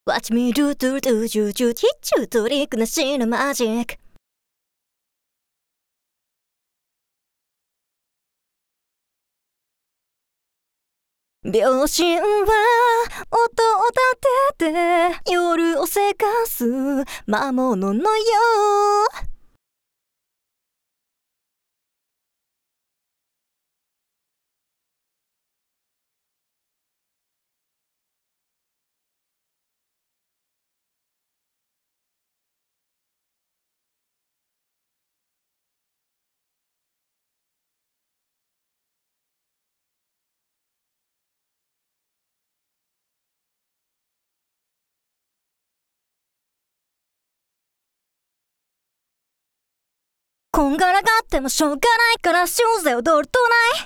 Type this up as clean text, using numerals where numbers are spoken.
Watch me do do do do do do doトリックなしのマジック。秒針は音を立てて夜をせかす魔物のよう。こんがらがってもしょうがないからシューズで踊るとない。